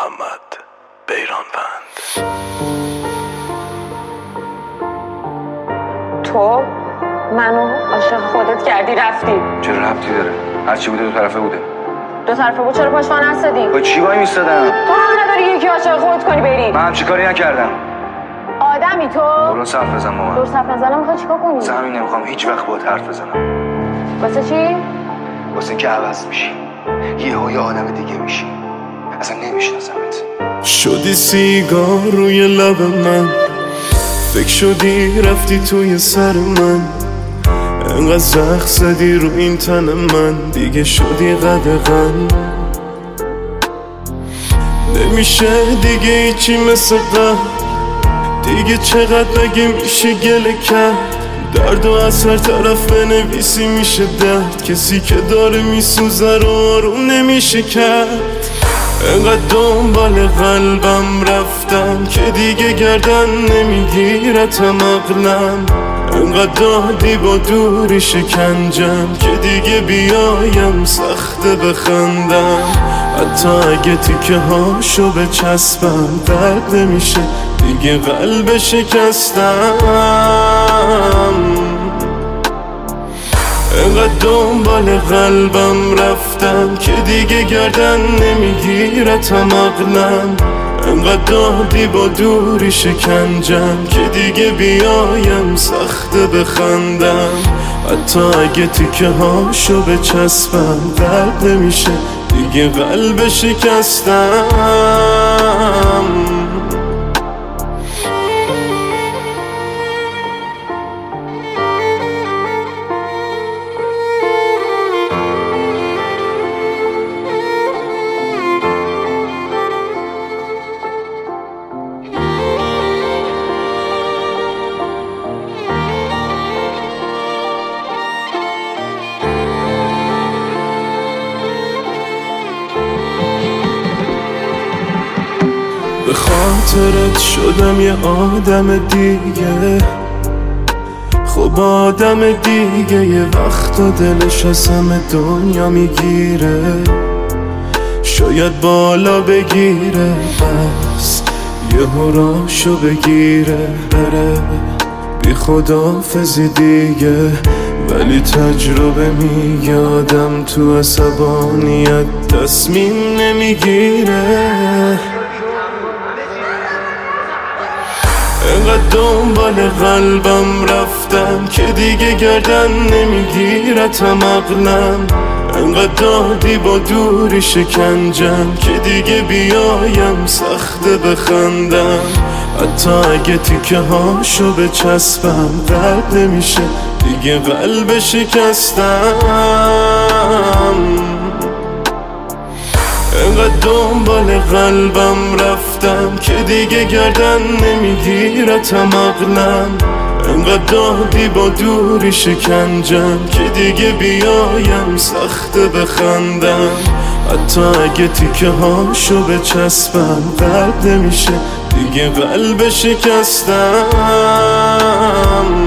محمد بیرانوند. تو منو عاشق خودت کردی رفتی. چرا ربطی داره؟ هرچی بوده دو طرفه بوده. دو طرفه بود چرا پشت وان نستدی؟ با چی وای میستادم؟ تو هم نداری یکی عاشق خودت کنی بری. من همچی کاری نکردم. آدمی تو؟ درست حرف بزن با من. درست حرف نزنم میخوای چیکار کنی؟ واسه همین نمیخوام هیچ وقت باهات حرف بزنم. واسه چی؟ واسه اینکه عوض میشی، یه آدم دیگه میشی، اصلا نمیشناسمت. شدی سیگار روی لب من، فکر شدی رفتی توی سر من، انقدر زخم زدی رو این تن من، دیگه شدی قدغن. نمیشه دیگه ایچی مثل قبل، دیگه چقدر مگه میشه گله کرد. درد و از هر طرف بنویسی میشه درد، کسی که داره میسوزه رو آروم نمیشه کرد. انقدر دنبال قلبم رفتم که دیگه گردن نمیگیرتم عقلم، انقدر دادی با دوری شکنجم که دیگه بیایم سخته بخندم. حتی اگه تیکه هاشو بچسبم درد نمیشه دیگه قلب شکستم. انقدر دنبال قلبم رفتم که دیگه گردن نمیگیرتم عقلم، انقدر دادی با دوری شکنجم که دیگه بیایم سخته بخندم. حتی اگه تیکه هاشو بچسبم درد نمیشه دیگه قلب شکستم. به خاطرت شدم یه آدم دیگه، خب آدم دیگه یه وقتا دلش از همه دنیا میگیره، شاید بالا بگیره بس یه هراشو بگیره بره بی خداحافظی دیگه. ولی تجربه میگه آدم تو عصبانیت تصمیم نمیگیره. انقدر دنبال قلبم رفتم که دیگه گردن نمیگیرتم عقلم، انقدر دادی با دوری شکنجم که دیگه بیایم سخته بخندم. حتی اگه تیکه هاشو بچسبم درد نمیشه دیگه قلب شکستم. انقدر دنبال قلبم رفتم که دیگه گردن نمیگیرتم عقلم، انقدر دادی با دوری شکنجم که دیگه بیایم سخته بخندم. حتی اگه تیکه هاشو بچسبم درد نمیشه دیگه قلب شکستم.